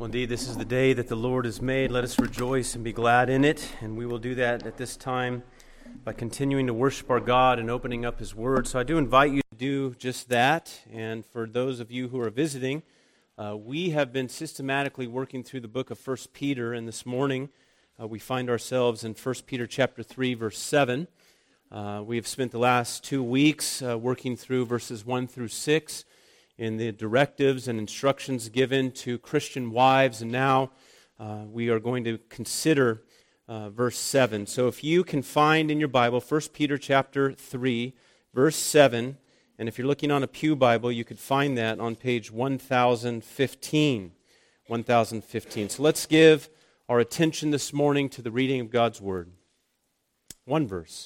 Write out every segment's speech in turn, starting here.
Well, indeed, this is the day that the Lord has made. Let us rejoice and be glad in it. And we will do that at this time by continuing to worship our God and opening up His Word. So I do invite you to do just that. And for those of you who are visiting, we have been systematically working through the book of 1 Peter. And this morning, we find ourselves in 1 Peter chapter 3, verse 7. We have spent the last 2 weeks working through verses 1 through 6. In the directives and instructions given to Christian wives, and now we are going to consider verse 7. So if you can find in your Bible 1 Peter chapter 3, verse 7, and if you're looking on a pew Bible, you could find that on page 1015. 1015. So let's give our attention this morning to the reading of God's Word. One verse.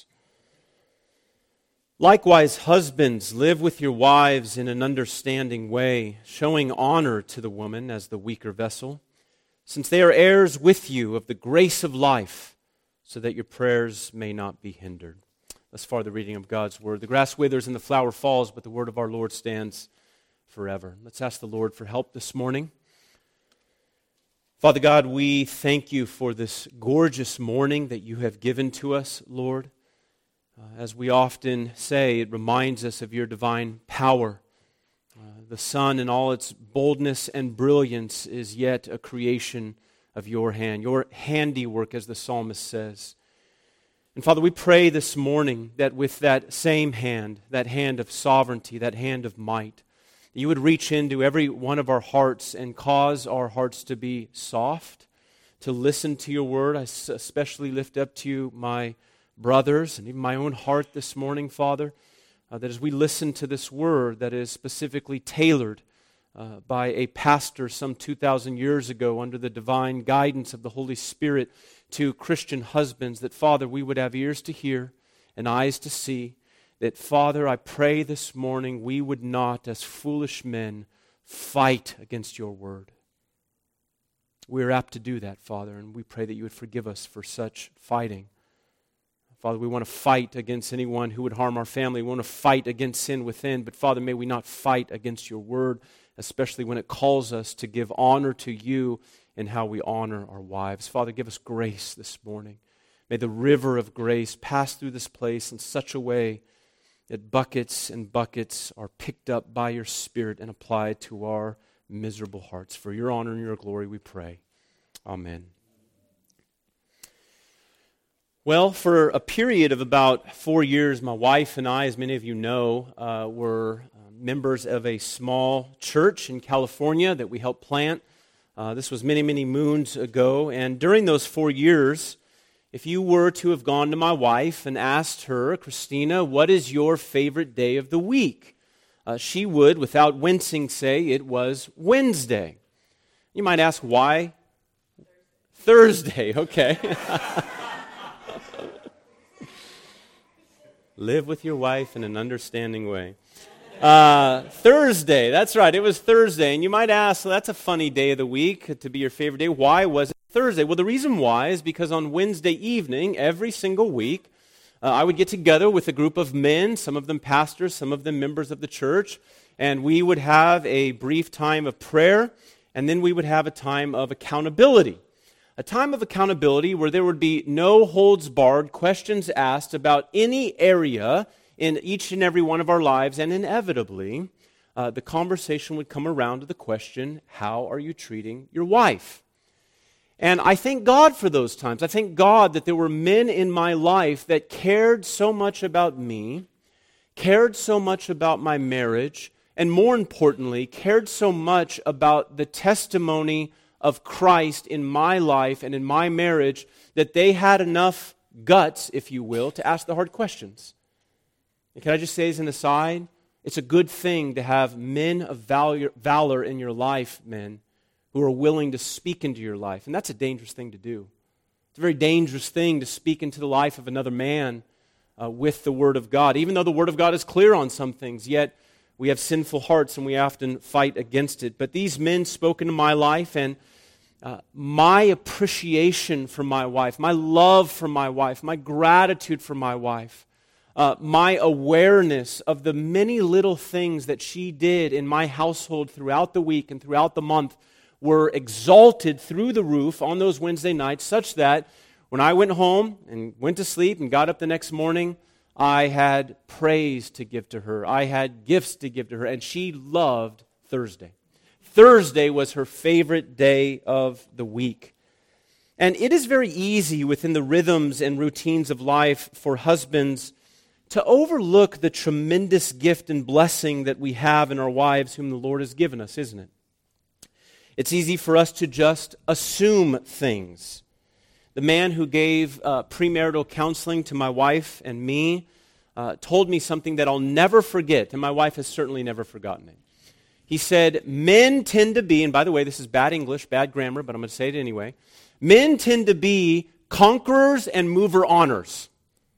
Likewise, husbands, live with your wives in an understanding way, showing honor to the woman as the weaker vessel, since they are heirs with you of the grace of life, so that your prayers may not be hindered. Thus far, the reading of God's Word. The grass withers and the flower falls, but the word of our Lord stands forever. Let's ask the Lord for help this morning. Father God, we thank you for this gorgeous morning that you have given to us, Lord. As we often say, it reminds us of your divine power. The sun in all its boldness and brilliance is yet a creation of your hand, your handiwork, as the psalmist says. And Father, we pray this morning that with that same hand, that hand of sovereignty, that hand of might, that you would reach into every one of our hearts and cause our hearts to be soft, to listen to your word. I especially lift up to you my brothers, and even my own heart this morning, Father, that as we listen to this word that is specifically tailored by a pastor some 2,000 years ago under the divine guidance of the Holy Spirit to Christian husbands, that, Father, we would have ears to hear and eyes to see, that, Father, I pray this morning we would not, as foolish men, fight against your word. We are apt to do that, Father, and we pray that you would forgive us for such fighting. Father, we want to fight against anyone who would harm our family. We want to fight against sin within. But Father, may we not fight against your word, especially when it calls us to give honor to you in how we honor our wives. Father, give us grace this morning. May the river of grace pass through this place in such a way that buckets and buckets are picked up by your Spirit and applied to our miserable hearts. For your honor and your glory we pray. Amen. Well, for a period of about 4 years, my wife and I, as many of you know, were members of a small church in California that we helped plant. This was many, many moons ago. And during those 4 years, if you were to have gone to my wife and asked her, Christina, what is your favorite day of the week? She would, without wincing, say it was Wednesday. You might ask, why? Thursday, okay. Live with your wife in an understanding way. Thursday, that's right, it was Thursday. And you might ask, well, that's a funny day of the week to be your favorite day. Why was it Thursday? Well, the reason why is because on Wednesday evening, every single week, I would get together with a group of men, some of them pastors, some of them members of the church, and we would have a brief time of prayer, and then we would have a time of accountability. A time of accountability where there would be no holds barred questions asked about any area in each and every one of our lives, and inevitably, the conversation would come around to the question, how are you treating your wife? And I thank God for those times. I thank God that there were men in my life that cared so much about me, cared so much about my marriage, and more importantly, cared so much about the testimony of Christ in my life and in my marriage, that they had enough guts, if you will, to ask the hard questions. And can I just say as an aside, it's a good thing to have men of valor in your life, men, who are willing to speak into your life. And that's a dangerous thing to do. It's a very dangerous thing to speak into the life of another man with the Word of God. Even though the Word of God is clear on some things, yet we have sinful hearts and we often fight against it. But these men spoke into my life, and my appreciation for my wife, my love for my wife, my gratitude for my wife, my awareness of the many little things that she did in my household throughout the week and throughout the month were exalted through the roof on those Wednesday nights, such that when I went home and went to sleep and got up the next morning, I had praise to give to her. I had gifts to give to her, and she loved Thursday. Thursday was her favorite day of the week. And it is very easy within the rhythms and routines of life for husbands to overlook the tremendous gift and blessing that we have in our wives whom the Lord has given us, isn't it? It's easy for us to just assume things. The man who gave premarital counseling to my wife and me told me something that I'll never forget, and my wife has certainly never forgotten it. He said, men tend to be, and by the way, this is bad English, bad grammar, but I'm going to say it anyway. Men tend to be conquerors and mover-oners.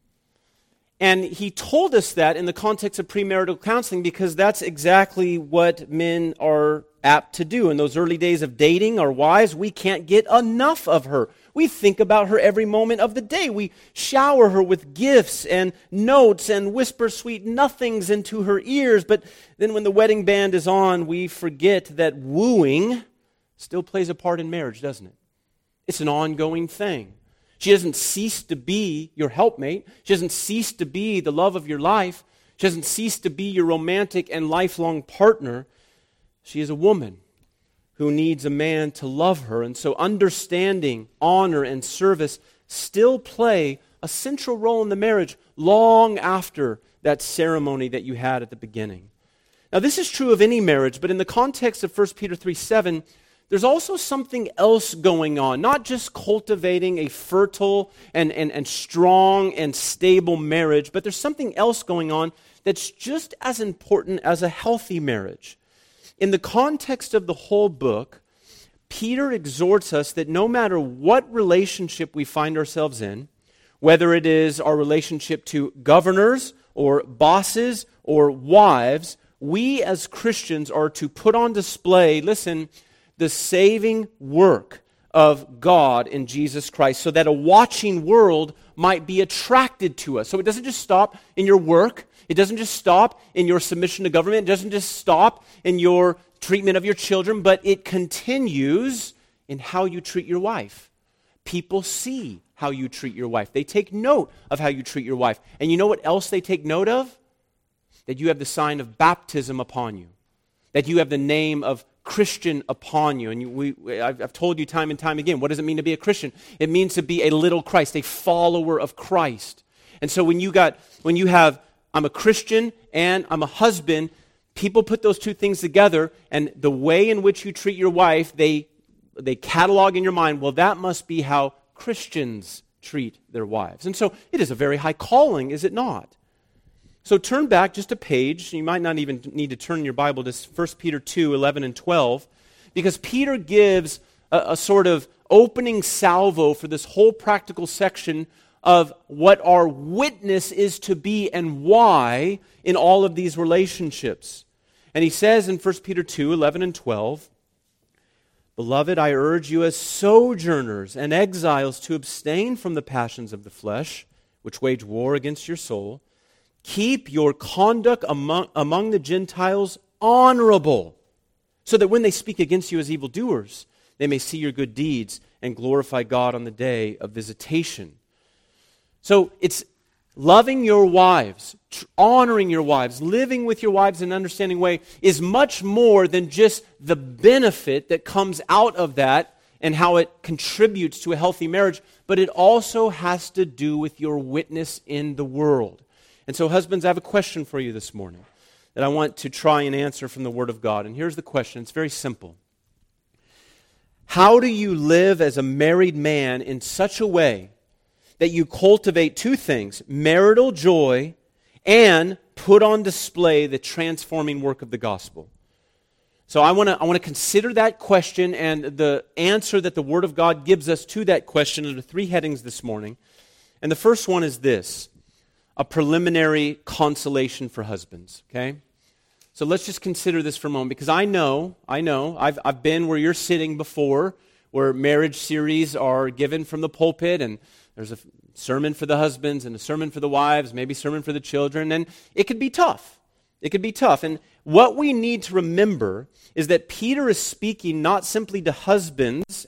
And he told us that in the context of premarital counseling because that's exactly what men are apt to do. In those early days of dating our wives, we can't get enough of her. We think about her every moment of the day. We shower her with gifts and notes and whisper sweet nothings into her ears. But then when the wedding band is on, we forget that wooing still plays a part in marriage, doesn't it? It's an ongoing thing. She doesn't cease to be your helpmate. She doesn't cease to be the love of your life. She doesn't cease to be your romantic and lifelong partner. She is a woman who needs a man to love her. And so understanding, honor, and service still play a central role in the marriage long after that ceremony that you had at the beginning. Now this is true of any marriage, but in the context of 1 Peter 3:7, there's also something else going on, not just cultivating a fertile and strong and stable marriage, but there's something else going on that's just as important as a healthy marriage. In the context of the whole book, Peter exhorts us that no matter what relationship we find ourselves in, whether it is our relationship to governors or bosses or wives, we as Christians are to put on display, listen, the saving work of God in Jesus Christ so that a watching world might be attracted to us. So it doesn't just stop in your work. It doesn't just stop in your submission to government. It doesn't just stop in your treatment of your children, but it continues in how you treat your wife. People see how you treat your wife. They take note of how you treat your wife. And you know what else they take note of? That you have the sign of baptism upon you. That you have the name of Christian upon you. And I've told you time and time again, what does it mean to be a Christian? It means to be a little Christ, a follower of Christ. And so when you have, I'm a Christian and I'm a husband, people put those two things together, and the way in which you treat your wife, they catalog in your mind, well, that must be how Christians treat their wives. And so it is a very high calling, is it not? So turn back just a page. You might not even need to turn your Bible to 1 Peter 2, 11 and 12, because Peter gives a sort of opening salvo for this whole practical section of what our witness is to be and why in all of these relationships. And he says in 1 Peter 2, 11 and 12, Beloved, I urge you as sojourners and exiles to abstain from the passions of the flesh, which wage war against your soul. Keep your conduct among the Gentiles honorable, so that when they speak against you as evildoers, they may see your good deeds and glorify God on the day of visitation. So it's loving your wives, honoring your wives, living with your wives in an understanding way is much more than just the benefit that comes out of that and how it contributes to a healthy marriage, but it also has to do with your witness in the world. And so, husbands, I have a question for you this morning that I want to try and answer from the Word of God. And here's the question. It's very simple. How do you live as a married man in such a way that you cultivate two things, marital joy and put on display the transforming work of the gospel? So I want to consider that question and the answer that the Word of God gives us to that question under three headings this morning. And the first one is this: a preliminary consolation for husbands, okay? So let's just consider this for a moment, because I know, I've been where you're sitting before, where marriage series are given from the pulpit, and there's a sermon for the husbands and a sermon for the wives, maybe a sermon for the children, and it can be tough. It could be tough. And what we need to remember is that Peter is speaking not simply to husbands,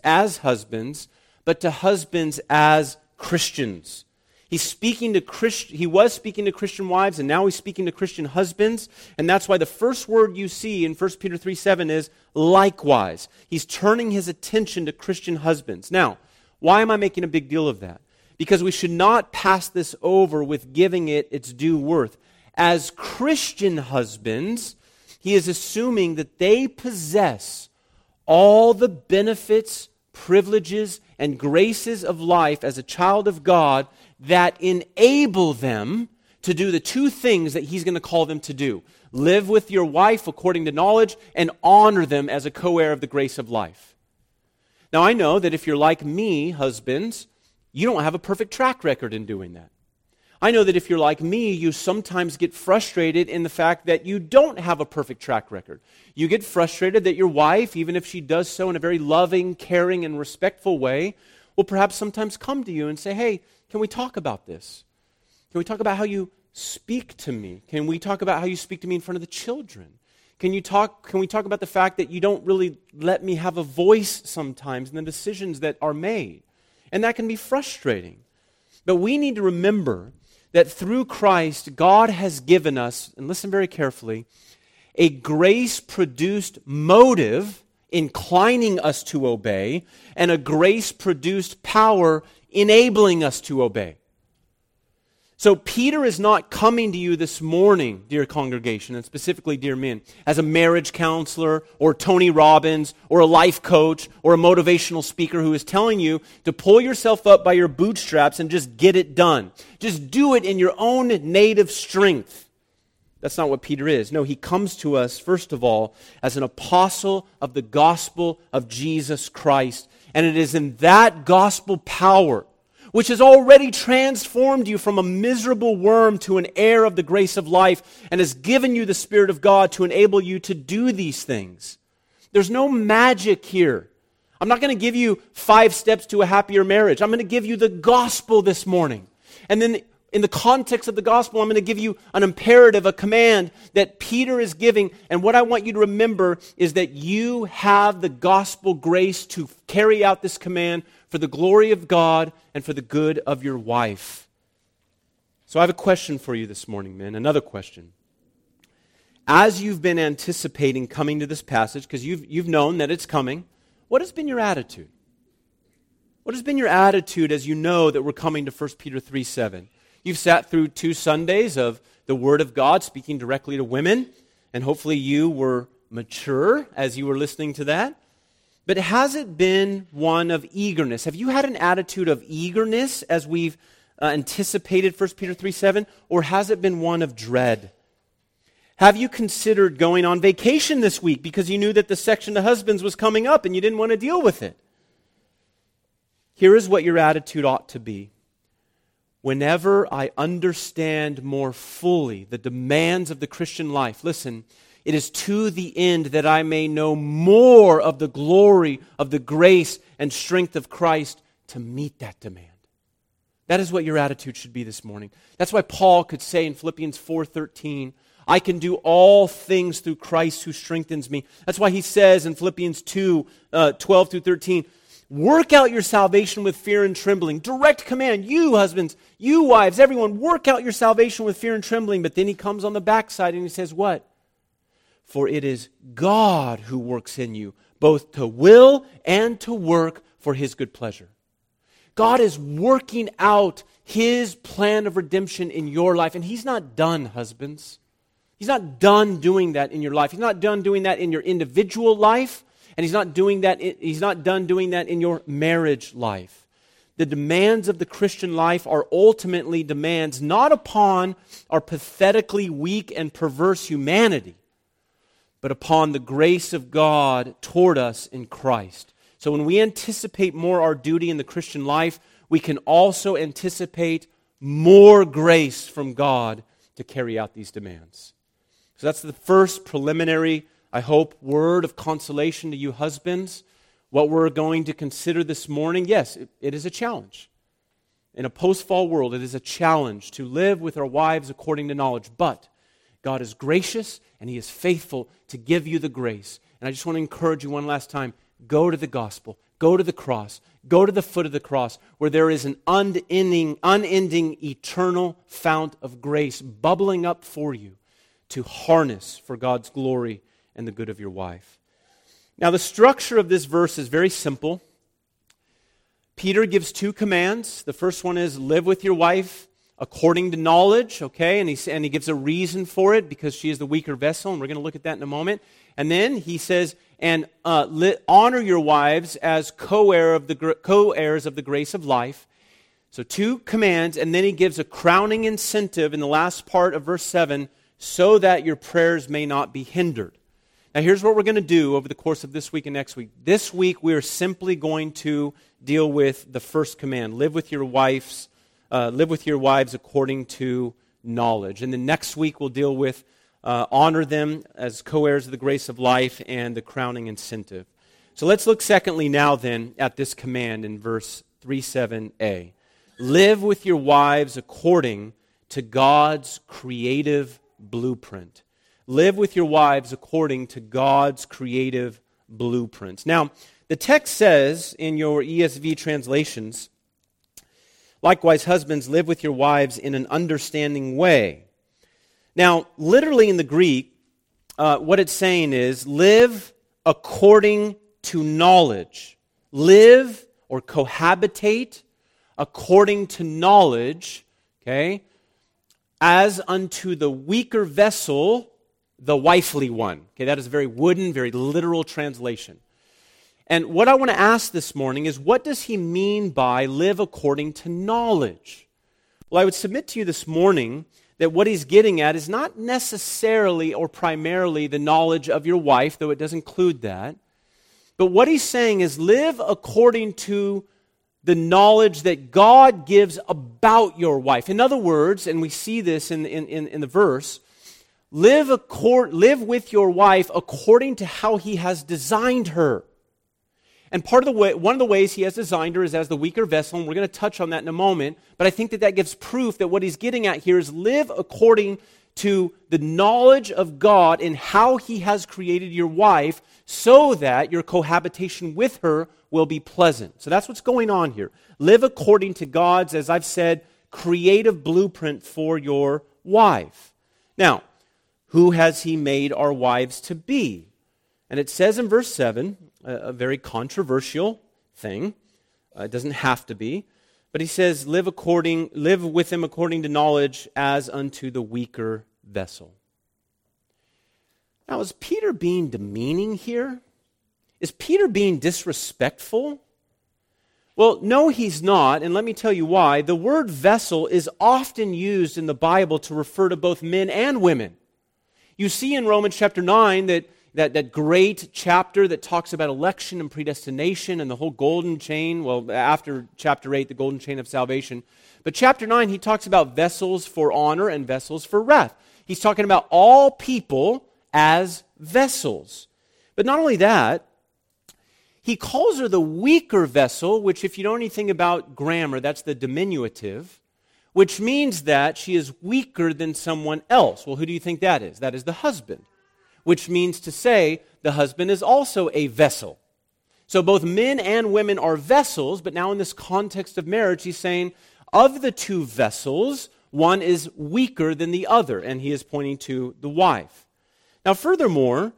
but to husbands as Christians. He was speaking to Christian wives, and now he's speaking to Christian husbands. And that's why the first word you see in 1 Peter 3:7 is likewise. He's turning his attention to Christian husbands. Now, why am I making a big deal of that? Because we should not pass this over with giving it its due worth. As Christian husbands, he is assuming that they possess all the benefits, privileges, and graces of life as a child of God that enable them to do the two things that he's going to call them to do. Live with your wife according to knowledge and honor them as a co-heir of the grace of life. Now, I know that if you're like me, husbands, you don't have a perfect track record in doing that. I know that if you're like me, you sometimes get frustrated in the fact that you don't have a perfect track record. You get frustrated that your wife, even if she does so in a very loving, caring, and respectful way, will perhaps sometimes come to you and say, hey, can we talk about this? Can we talk about how you speak to me? Can we talk about how you speak to me in front of the children? Can we talk about the fact that you don't really let me have a voice sometimes in the decisions that are made? And that can be frustrating. But we need to remember that through Christ, God has given us, and listen very carefully, a grace-produced motive inclining us to obey, and a grace-produced power enabling us to obey. So Peter is not coming to you this morning, dear congregation, and specifically dear men, as a marriage counselor or Tony Robbins or a life coach or a motivational speaker who is telling you to pull yourself up by your bootstraps and just get it done. Just do it in your own native strength. That's not what Peter is. No, he comes to us, first of all, as an apostle of the gospel of Jesus Christ. And it is in that gospel power which has already transformed you from a miserable worm to an heir of the grace of life and has given you the Spirit of God to enable you to do these things. There's no magic here. I'm not going to give you 5 steps to a happier marriage. I'm going to give you the gospel this morning. And then in the context of the gospel, I'm going to give you an imperative, a command that Peter is giving. And what I want you to remember is that you have the gospel grace to carry out this command for the glory of God and for the good of your wife. So I have a question for you this morning, men. Another question. As you've been anticipating coming to this passage, because you've known that it's coming, what has been your attitude? What has been your attitude as you know that we're coming to 1 Peter 3:7? You've sat through 2 Sundays of the Word of God speaking directly to women, and hopefully you were mature as you were listening to that. But has it been one of eagerness? Have you had an attitude of eagerness as we've anticipated 1 Peter 3:7, or has it been one of dread? Have you considered going on vacation this week because you knew that the section to husbands was coming up and you didn't want to deal with it? Here is what your attitude ought to be. Whenever I understand more fully the demands of the Christian life, listen, it is to the end that I may know more of the glory of the grace and strength of Christ to meet that demand. That is what your attitude should be this morning. That's why Paul could say in Philippians 4:13, I can do all things through Christ who strengthens me. That's why he says in Philippians 2:12 through 13, work out your salvation with fear and trembling. Direct command, you husbands, you wives, everyone, work out your salvation with fear and trembling. But then he comes on the backside and he says what? For it is God who works in you, both to will and to work for His good pleasure. God is working out His plan of redemption in your life. And He's not done, husbands. He's not done doing that in your life. He's not done doing that in your individual life. And He's not done doing that in your marriage life. The demands of the Christian life are ultimately demands not upon our pathetically weak and perverse humanity, but upon the grace of God toward us in Christ. So when we anticipate more our duty in the Christian life, we can also anticipate more grace from God to carry out these demands. So that's the first preliminary, I hope, word of consolation to you husbands. What we're going to consider this morning, yes, it is a challenge. In a post-fall world, it is a challenge to live with our wives according to knowledge. But God is gracious and He is faithful to give you the grace. And I just want to encourage you one last time, go to the gospel, go to the cross, go to the foot of the cross where there is an unending, eternal fount of grace bubbling up for you to harness for God's glory and the good of your wife. Now, the structure of this verse is very simple. Peter gives two commands. The first one is live with your wife according to knowledge, okay? And he gives a reason for it because she is the weaker vessel, and we're going to look at that in a moment. And then he says, and honor your wives as co-heirs of the grace of life. So two commands, and then he gives a crowning incentive in the last part of verse 7, so that your prayers may not be hindered. Now here's what we're going to do over the course of this week and next week. This week we are simply going to deal with the first command, live with your wives according to knowledge. And then next week we'll deal with honor them as co-heirs of the grace of life and the crowning incentive. So let's look secondly now then at this command in verse 3:7a. Live with your wives according to God's creative blueprint. Live with your wives according to God's creative blueprint. Now, the text says in your ESV translations, likewise, husbands, live with your wives in an understanding way. Now, literally in the Greek, what it's saying is live according to knowledge. Live or cohabitate according to knowledge, okay, as unto the weaker vessel, the wifely one. Okay, that is a very wooden, very literal translation. And what I want to ask this morning is, what does he mean by live according to knowledge? Well, I would submit to you this morning that what he's getting at is not necessarily or primarily the knowledge of your wife, though it does include that. But what he's saying is live according to the knowledge that God gives about your wife. In other words, and we see this in the verse, live with your wife according to how He has designed her. And one of the ways He has designed her is as the weaker vessel, and we're going to touch on that in a moment, but I think that gives proof that what he's getting at here is live according to the knowledge of God in how He has created your wife so that your cohabitation with her will be pleasant. So that's what's going on here. Live according to God's, as I've said, creative blueprint for your wife. Now, who has He made our wives to be? And it says in verse 7, a very controversial thing. It doesn't have to be. But he says, live with them according to knowledge as unto the weaker vessel. Now, is Peter being demeaning here? Is Peter being disrespectful? Well, no, he's not, and let me tell you why. The word vessel is often used in the Bible to refer to both men and women. You see in Romans chapter 9 that great chapter that talks about election and predestination and the whole golden chain, well, after chapter 8, the golden chain of salvation. But chapter 9, he talks about vessels for honor and vessels for wrath. He's talking about all people as vessels. But not only that, he calls her the weaker vessel, which if you know anything about grammar, that's the diminutive, which means that she is weaker than someone else. Well, who do you think that is? That is the husband, which means to say the husband is also a vessel. So both men and women are vessels, but now in this context of marriage, he's saying of the two vessels, one is weaker than the other, and he is pointing to the wife. Now, furthermore,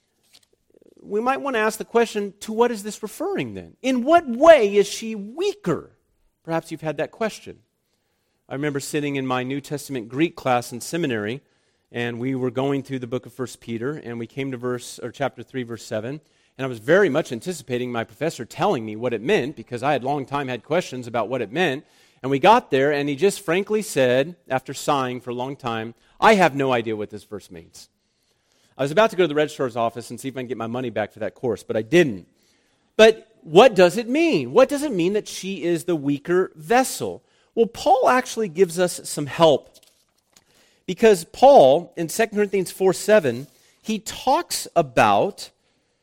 we might want to ask the question, to what is this referring then? In what way is she weaker? Perhaps you've had that question. I remember sitting in my New Testament Greek class in seminary, and we were going through the book of 1 Peter, and we came to chapter 3, verse 7, and I was very much anticipating my professor telling me what it meant, because I had long time had questions about what it meant, and we got there, and he just frankly said, after sighing for a long time, I have no idea what this verse means. I was about to go to the registrar's office and see if I can get my money back for that course, but I didn't. But what does it mean? What does it mean that she is the weaker vessel? Well, Paul actually gives us some help. Because Paul, in 2 Corinthians 4:7, he talks about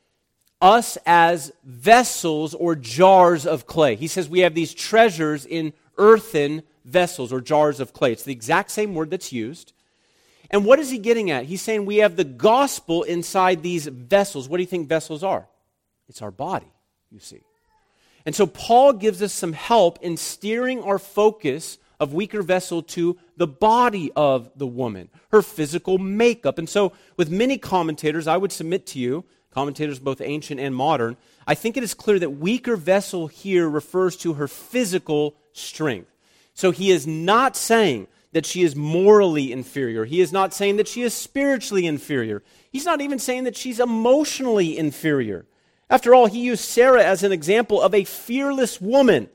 us as vessels or jars of clay. He says we have these treasures in earthen vessels or jars of clay. It's the exact same word that's used. And what is he getting at? He's saying we have the gospel inside these vessels. What do you think vessels are? It's our body, you see. And so Paul gives us some help in steering our focus of weaker vessel to the body of the woman, her physical makeup. And so with many commentators, I would submit to you, commentators both ancient and modern, I think it is clear that weaker vessel here refers to her physical strength. So he is not saying that she is morally inferior. He is not saying that she is spiritually inferior. He's not even saying that she's emotionally inferior. After all, he used Sarah as an example of a fearless woman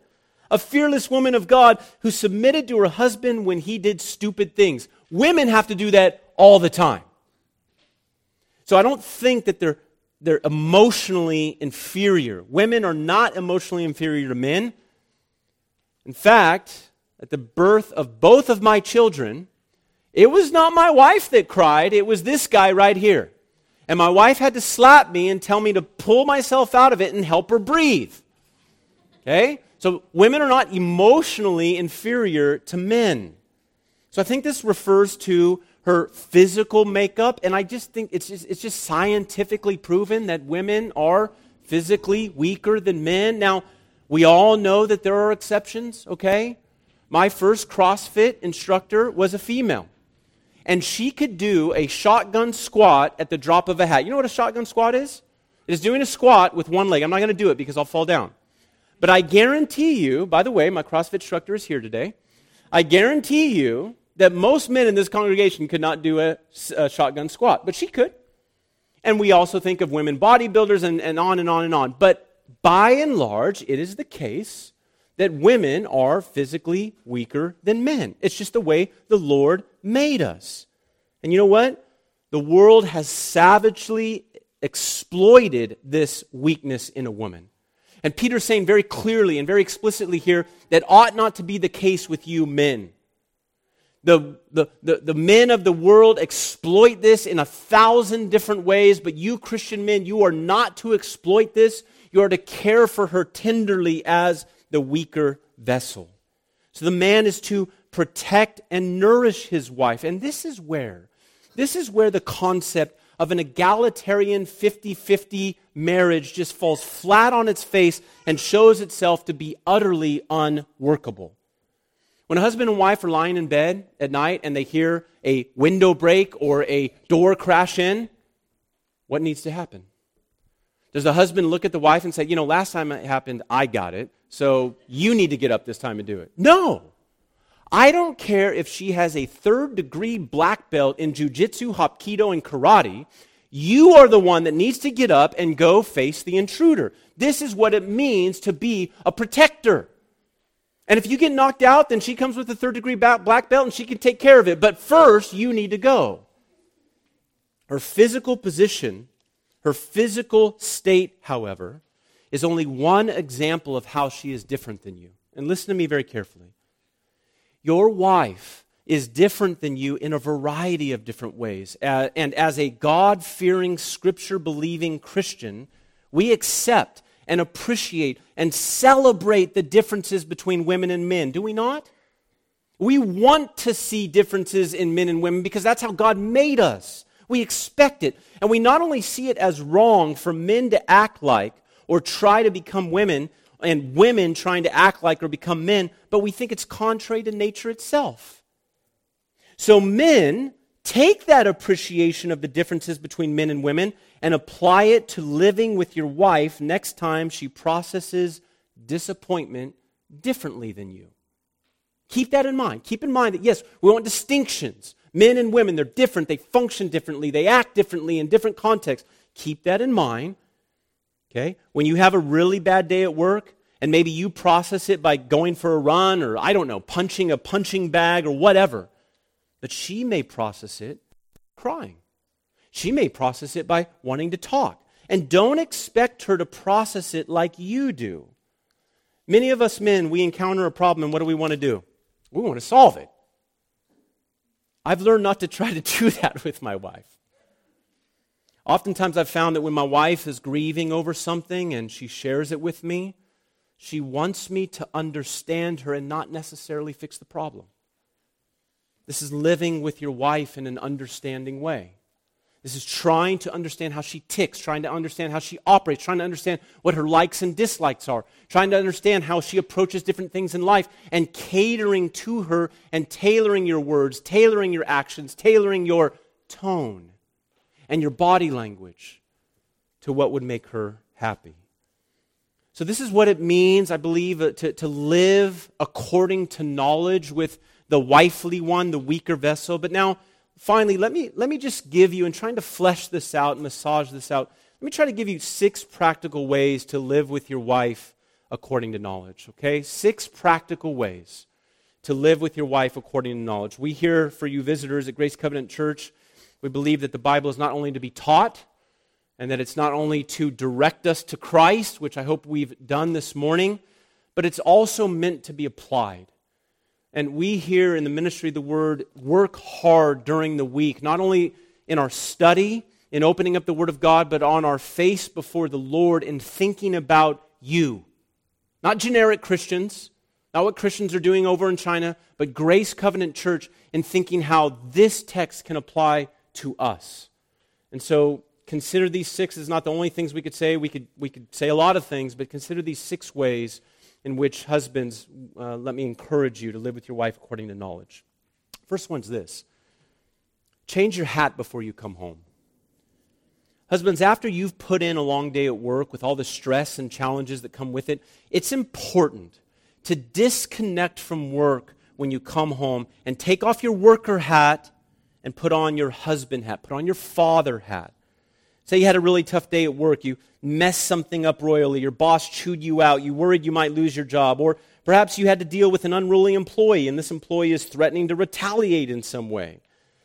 of God who submitted to her husband when he did stupid things. Women have to do that all the time. So I don't think that they're emotionally inferior. Women are not emotionally inferior to men. In fact, at the birth of both of my children, it was not my wife that cried, it was this guy right here. And my wife had to slap me and tell me to pull myself out of it and help her breathe. Okay? So women are not emotionally inferior to men. So I think this refers to her physical makeup, and I just think it's just scientifically proven that women are physically weaker than men. Now, we all know that there are exceptions, okay? My first CrossFit instructor was a female, and she could do a shotgun squat at the drop of a hat. You know what a shotgun squat is? It is doing a squat with one leg. I'm not going to do it because I'll fall down. But I guarantee you, by the way, my CrossFit instructor is here today, I guarantee you that most men in this congregation could not do a shotgun squat, but she could. And we also think of women bodybuilders and on and on and on. But by and large, it is the case that women are physically weaker than men. It's just the way the Lord made us. And you know what? The world has savagely exploited this weakness in a woman. And Peter's saying very clearly and very explicitly here that ought not to be the case with you men. The men of the world exploit this in 1,000 different ways, but you Christian men, you are not to exploit this. You are to care for her tenderly as the weaker vessel. So the man is to protect and nourish his wife. And this is where the concept of an egalitarian 50-50 marriage just falls flat on its face and shows itself to be utterly unworkable. When a husband and wife are lying in bed at night and they hear a window break or a door crash in, what needs to happen? Does the husband look at the wife and say, last time it happened, I got it, so you need to get up this time and do it? No. I don't care if she has a 3rd-degree black belt in jiu-jitsu, hapkido, and karate. You are the one that needs to get up and go face the intruder. This is what it means to be a protector. And if you get knocked out, then she comes with a 3rd-degree black belt and she can take care of it. But first, you need to go. Her physical position, her physical state, however, is only one example of how she is different than you. And listen to me very carefully. Your wife is different than you in a variety of different ways. And as a God-fearing, Scripture-believing Christian, we accept and appreciate and celebrate the differences between women and men, do we not? We want to see differences in men and women because that's how God made us. We expect it. And we not only see it as wrong for men to act like or try to become women, and women trying to act like or become men, but we think it's contrary to nature itself. So men take that appreciation of the differences between men and women and apply it to living with your wife next time she processes disappointment differently than you. Keep that in mind. Keep in mind that, yes, we want distinctions. Men and women, they're different. They function differently. They act differently in different contexts. Keep that in mind. Okay? When you have a really bad day at work, and maybe you process it by going for a run or, I don't know, punching a punching bag or whatever. But she may process it crying. She may process it by wanting to talk. And don't expect her to process it like you do. Many of us men, we encounter a problem, and what do we want to do? We want to solve it. I've learned not to try to do that with my wife. Oftentimes I've found that when my wife is grieving over something and she shares it with me, she wants me to understand her and not necessarily fix the problem. This is living with your wife in an understanding way. This is trying to understand how she ticks, trying to understand how she operates, trying to understand what her likes and dislikes are, trying to understand how she approaches different things in life, and catering to her and tailoring your words, tailoring your actions, tailoring your tone and your body language to what would make her happy. So this is what it means, I believe, to live according to knowledge with the wifely one, the weaker vessel. But now, finally, let me just give you, and trying to flesh this out, massage this out, let me try to give you 6 practical ways to live with your wife according to knowledge, okay? 6 practical ways to live with your wife according to knowledge. We here, for you visitors at Grace Covenant Church, we believe that the Bible is not only to be taught, and that it's not only to direct us to Christ, which I hope we've done this morning, but it's also meant to be applied. And we here in the ministry of the Word work hard during the week, not only in our study, in opening up the Word of God, but on our face before the Lord in thinking about you. Not generic Christians, not what Christians are doing over in China, but Grace Covenant Church in thinking how this text can apply to us. And so consider these 6 as not the only things we could say. We could say a lot of things, but consider these 6 ways in which husbands, let me encourage you to live with your wife according to knowledge. First one's this: change your hat before you come home. Husbands, after you've put in a long day at work with all the stress and challenges that come with it, it's important to disconnect from work when you come home and take off your worker hat and put on your husband hat, put on your father hat. Say you had a really tough day at work, you messed something up royally, your boss chewed you out, you worried you might lose your job, or perhaps you had to deal with an unruly employee and this employee is threatening to retaliate in some way.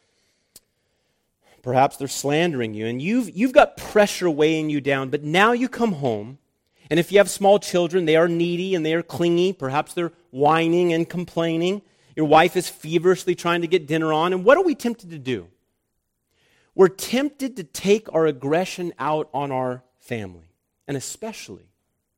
Perhaps they're slandering you and you've got pressure weighing you down, but now you come home, and if you have small children, they are needy and they are clingy, perhaps they're whining and complaining. Your wife is feverishly trying to get dinner on, and what are we tempted to do? We're tempted to take our aggression out on our family, and especially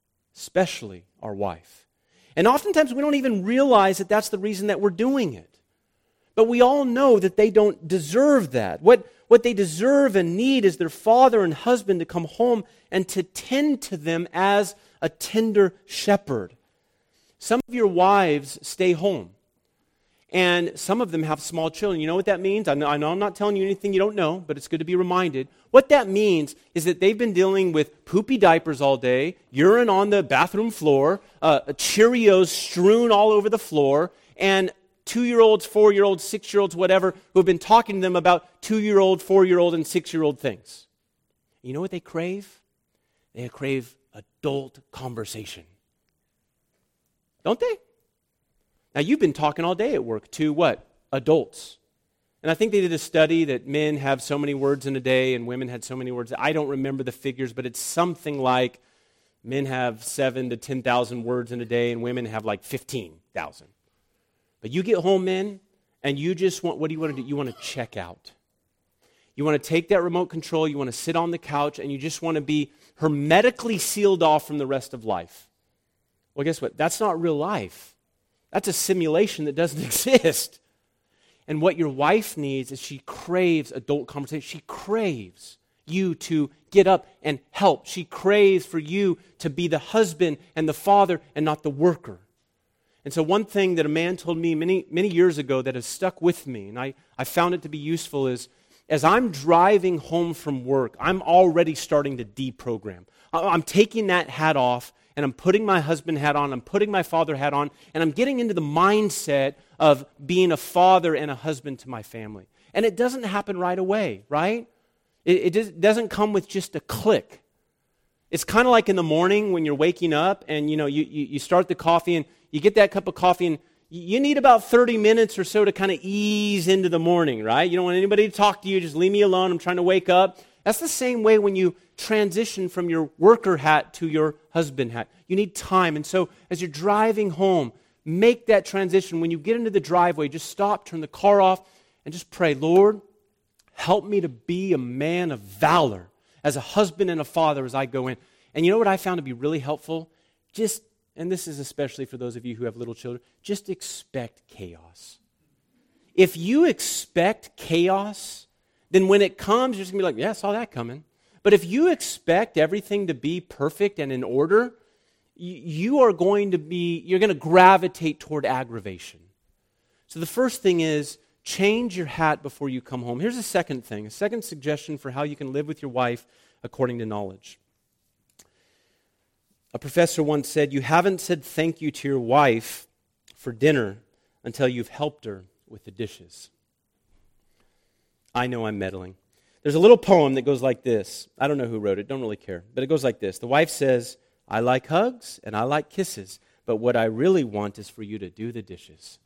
our wife. And oftentimes we don't even realize that that's the reason that we're doing it. But we all know that they don't deserve that. What they deserve and need is their father and husband to come home and to tend to them as a tender shepherd. Some of your wives stay home. And some of them have small children. You know what that means? I know I'm not telling you anything you don't know, but it's good to be reminded. What that means is that they've been dealing with poopy diapers all day, urine on the bathroom floor, Cheerios strewn all over the floor, and 2-year-olds, 4-year-olds, 6-year-olds, whatever, who have been talking to them about 2-year-old, 4-year-old, and 6-year-old things. You know what they crave? They crave adult conversation. Don't they? Now, you've been talking all day at work to what? Adults. And I think they did a study that men have so many words in a day and women had so many words. I don't remember the figures, but it's something like men have 7,000 to 10,000 words in a day and women have like 15,000. But you get home, men, and you just want, what do you want to do? You want to check out. You want to take that remote control, you want to sit on the couch, and you just want to be hermetically sealed off from the rest of life. Well, guess what? That's not real life. That's a simulation that doesn't exist. And what your wife needs is she craves adult conversation. She craves you to get up and help. She craves for you to be the husband and the father and not the worker. And so one thing that a man told me many years ago that has stuck with me, and I found it to be useful, is as I'm driving home from work, I'm already starting to deprogram. I'm taking that hat off, and I'm putting my husband hat on, I'm putting my father hat on, and I'm getting into the mindset of being a father and a husband to my family. And it doesn't happen right away, right? It doesn't come with just a click. It's kind of like in the morning when you're waking up and you start the coffee and you get that cup of coffee and you need about 30 minutes or so to kind of ease into the morning, right? You don't want anybody to talk to you, just leave me alone, I'm trying to wake up. That's the same way when you transition from your worker hat to your husband hat. You need time. And so as you're driving home, make that transition. When you get into the driveway, just stop, turn the car off, and just pray, Lord, help me to be a man of valor as a husband and a father as I go in. And you know what I found to be really helpful? And this is especially for those of you who have little children, just expect chaos. If you expect chaos, then when it comes, you're just going to be like, yeah, I saw that coming. But if you expect everything to be perfect and in order, you're going to gravitate toward aggravation. So the first thing is, change your hat before you come home. Here's a second thing, a second suggestion for how you can live with your wife according to knowledge. A professor once said, you haven't said thank you to your wife for dinner until you've helped her with the dishes. I know I'm meddling. There's a little poem that goes like this. I don't know who wrote it, don't really care. But it goes like this. The wife says, I like hugs and I like kisses, but what I really want is for you to do the dishes.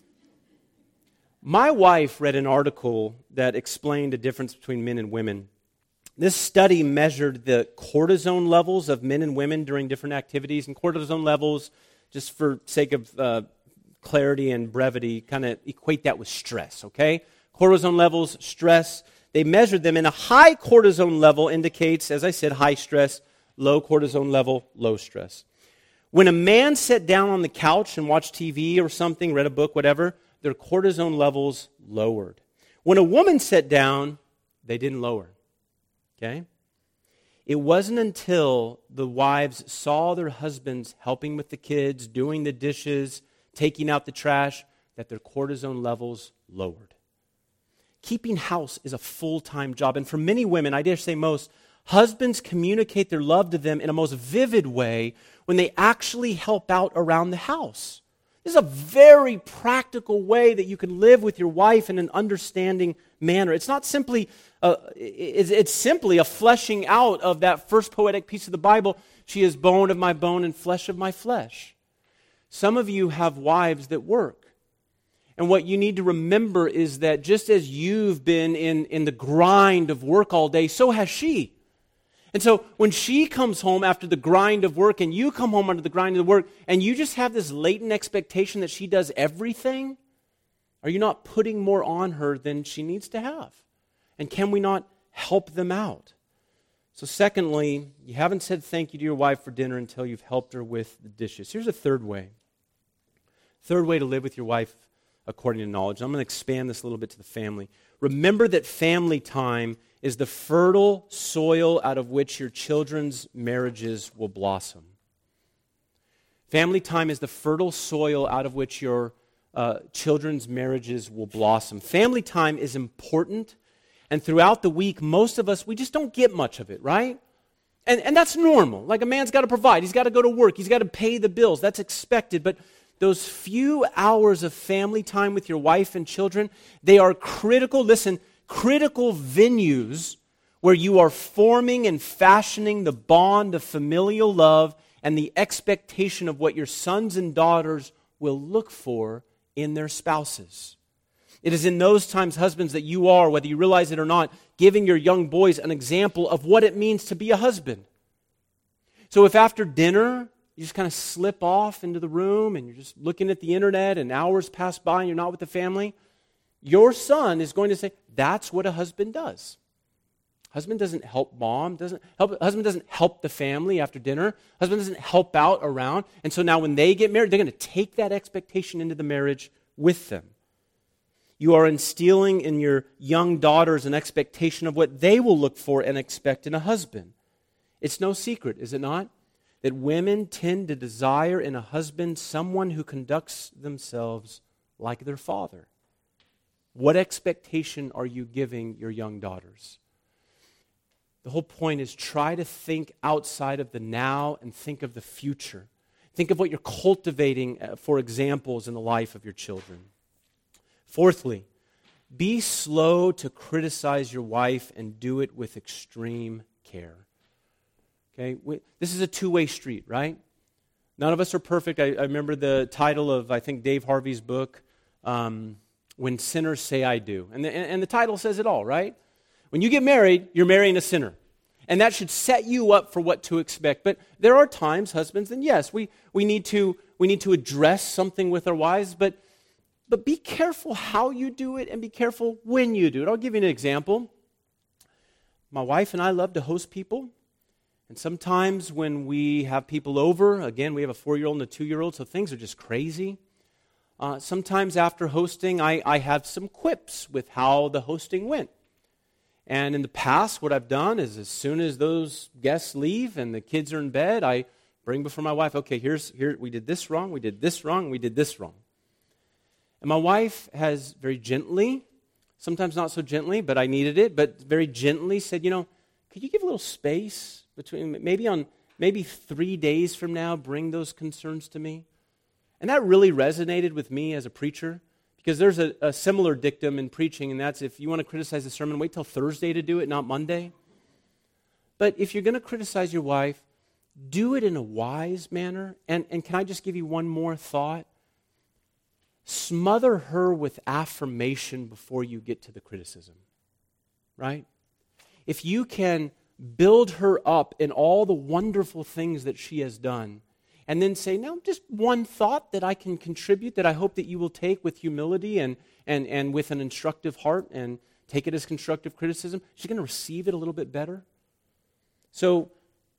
My wife read an article that explained the difference between men and women. This study measured the cortisone levels of men and women during different activities. And cortisone levels, just for sake of clarity and brevity, kind of equate that with stress, okay? Cortisone levels, stress, they measured them, and a high cortisone level indicates, as I said, high stress, low cortisone level, low stress. When a man sat down on the couch and watched TV or something, read a book, whatever, their cortisone levels lowered. When a woman sat down, they didn't lower. Okay? It wasn't until the wives saw their husbands helping with the kids, doing the dishes, taking out the trash, that their cortisone levels lowered. Keeping house is a full-time job. And for many women, I dare say most, husbands communicate their love to them in a most vivid way when they actually help out around the house. This is a very practical way that you can live with your wife in an understanding manner. It's not simply, it's simply a fleshing out of that first poetic piece of the Bible, she is bone of my bone and flesh of my flesh. Some of you have wives that work. And what you need to remember is that just as you've been in the grind of work all day, so has she. And so when she comes home after the grind of work and you come home under the grind of the work and you just have this latent expectation that she does everything, are you not putting more on her than she needs to have? And can we not help them out? So secondly, you haven't said thank you to your wife for dinner until you've helped her with the dishes. Here's a third way. Third way to live with your wife according to knowledge. I'm going to expand this a little bit to the family. Remember that family time is the fertile soil out of which your children's marriages will blossom. Family time is the fertile soil out of which your children's marriages will blossom. Family time is important, and throughout the week, most of us, we just don't get much of it, right? And that's normal. Like a man's got to provide. He's got to go to work. He's got to pay the bills. That's expected. But those few hours of family time with your wife and children, they are critical, critical venues where you are forming and fashioning the bond of familial love and the expectation of what your sons and daughters will look for in their spouses. It is in those times, husbands, that you are, whether you realize it or not, giving your young boys an example of what it means to be a husband. So if after dinner you just kind of slip off into the room and you're just looking at the internet and hours pass by and you're not with the family, your son is going to say, that's what a husband does. Husband doesn't help mom, husband doesn't help the family after dinner. Husband doesn't help out around. And so now when they get married, they're going to take that expectation into the marriage with them. You are instilling in your young daughters an expectation of what they will look for and expect in a husband. It's no secret, is it not, that women tend to desire in a husband someone who conducts themselves like their father. What expectation are you giving your young daughters? The whole point is try to think outside of the now and think of the future. Think of what you're cultivating for examples in the life of your children. Fourthly, be slow to criticize your wife and do it with extreme care. Okay, this is a two-way street, right? None of us are perfect. I remember the title of, I think, Dave Harvey's book, When Sinners Say I Do. And the title says it all, right? When you get married, you're marrying a sinner. And that should set you up for what to expect. But there are times, husbands, and yes, we need to address something with our wives, but be careful how you do it and be careful when you do it. I'll give you an example. My wife and I love to host people. And sometimes when we have people over, again, we have a 4-year-old and a 2-year-old, so things are just crazy. sometimes after hosting, I have some quips with how the hosting went. And in the past, what I've done is as soon as those guests leave and the kids are in bed, I bring before my wife, okay, here we did this wrong, we did this wrong, we did this wrong. And my wife has very gently, sometimes not so gently, but I needed it, but very gently said, could you give a little space between, maybe 3 days from now, bring those concerns to me? And that really resonated with me as a preacher, because there's a similar dictum in preaching, and that's if you want to criticize a sermon, wait till Thursday to do it, not Monday. But if you're going to criticize your wife, do it in a wise manner. And can I just give you one more thought? Smother her with affirmation before you get to the criticism, right? If you can build her up in all the wonderful things that she has done, and then say, now just one thought that I can contribute that I hope that you will take with humility and with an instructive heart and take it as constructive criticism, she's going to receive it a little bit better. So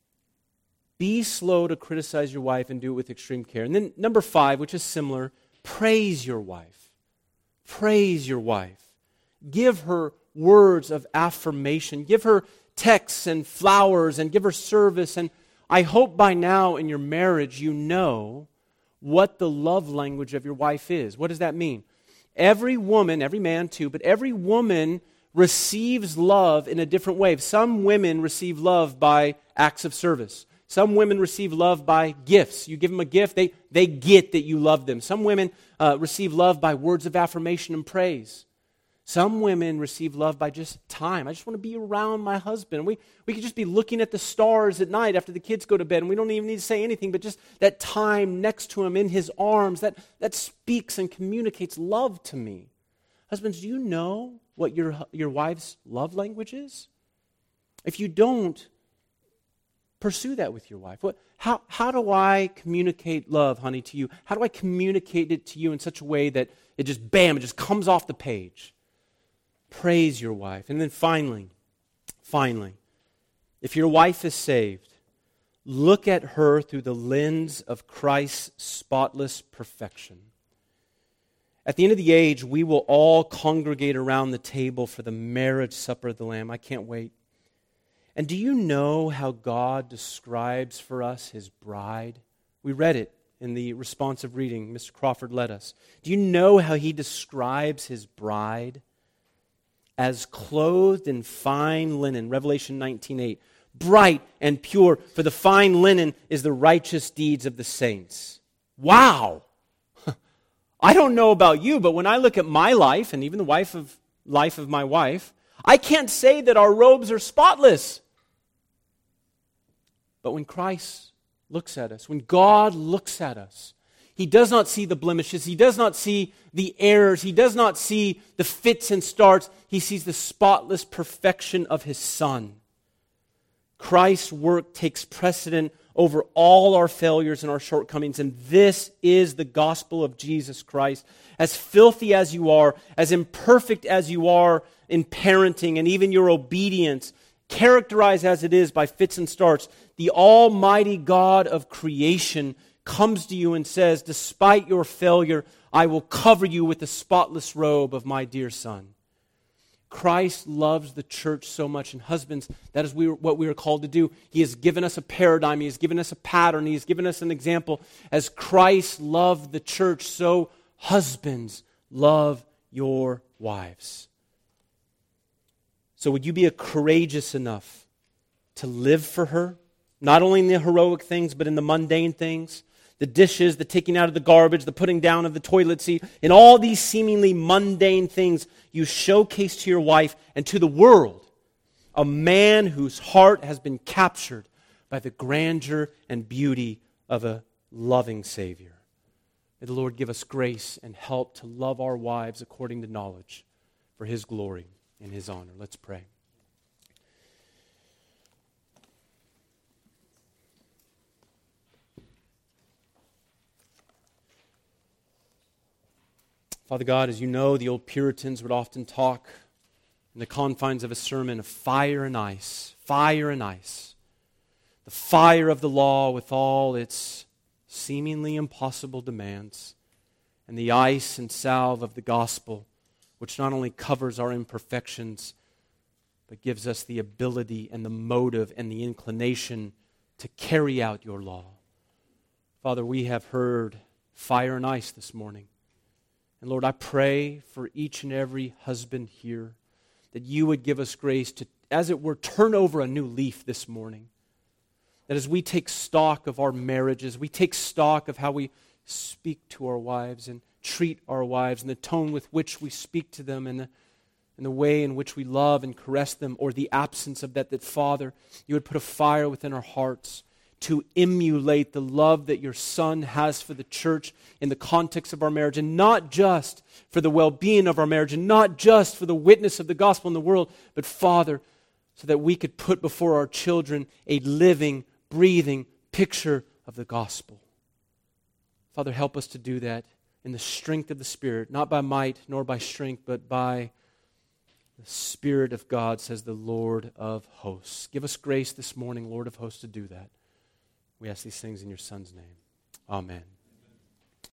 be slow to criticize your wife and do it with extreme care. And then number 5, which is similar, praise your wife. Praise your wife. Give her words of affirmation. Give her texts and flowers and give her service. And I hope by now in your marriage you know what the love language of your wife is. What does that mean? Every woman, every man too, but every woman receives love in a different way. Some women receive love by acts of service. Some women receive love by gifts. You give them a gift, they get that you love them. Some women receive love by words of affirmation and praise. Some women receive love by just time. I just want to be around my husband. We could just be looking at the stars at night after the kids go to bed, and we don't even need to say anything, but just that time next to him in his arms, that speaks and communicates love to me. Husbands, do you know what your wife's love language is? If you don't, pursue that with your wife. How do I communicate love, honey, to you? How do I communicate it to you in such a way that it just comes off the page? Praise your wife. And then finally, if your wife is saved, look at her through the lens of Christ's spotless perfection. At the end of the age, we will all congregate around the table for the marriage supper of the Lamb. I can't wait. And do you know how God describes for us His bride? We read it in the responsive reading Mr. Crawford led us. Do you know how He describes His bride? As clothed in fine linen, Revelation 19:8, bright and pure, for the fine linen is the righteous deeds of the saints. Wow! I don't know about you, but when I look at my life, and even the life of my wife, I can't say that our robes are spotless. But when Christ looks at us, when God looks at us, He does not see the blemishes. He does not see the errors. He does not see the fits and starts. He sees the spotless perfection of His Son. Christ's work takes precedent over all our failures and our shortcomings, and this is the gospel of Jesus Christ. As filthy as you are, as imperfect as you are in parenting and even your obedience, characterized as it is by fits and starts, the almighty God of creation comes to you and says, despite your failure, I will cover you with the spotless robe of my dear Son. Christ loves the church so much, and husbands, that is what we are called to do. He has given us a paradigm. He has given us a pattern. He has given us an example. As Christ loved the church, so husbands, love your wives. So would you be courageous enough to live for her, not only in the heroic things, but in the mundane things? The dishes, the taking out of the garbage, the putting down of the toilet seat, in all these seemingly mundane things, you showcase to your wife and to the world a man whose heart has been captured by the grandeur and beauty of a loving Savior. May the Lord give us grace and help to love our wives according to knowledge for His glory and His honor. Let's pray. Father God, as you know, the old Puritans would often talk in the confines of a sermon of fire and ice, fire and ice. The fire of the law with all its seemingly impossible demands, and the ice and salve of the gospel, which not only covers our imperfections, but gives us the ability and the motive and the inclination to carry out your law. Father, we have heard fire and ice this morning. And Lord, I pray for each and every husband here that you would give us grace to, as it were, turn over a new leaf this morning. That as we take stock of our marriages, we take stock of how we speak to our wives and treat our wives and the tone with which we speak to them and the way in which we love and caress them, or the absence of that Father, you would put a fire within our hearts to emulate the love that your Son has for the church in the context of our marriage, and not just for the well-being of our marriage, and not just for the witness of the gospel in the world, but Father, so that we could put before our children a living, breathing picture of the gospel. Father, help us to do that in the strength of the Spirit, not by might nor by strength, but by the Spirit of God, says the Lord of hosts. Give us grace this morning, Lord of hosts, to do that. We ask these things in your Son's name. Amen.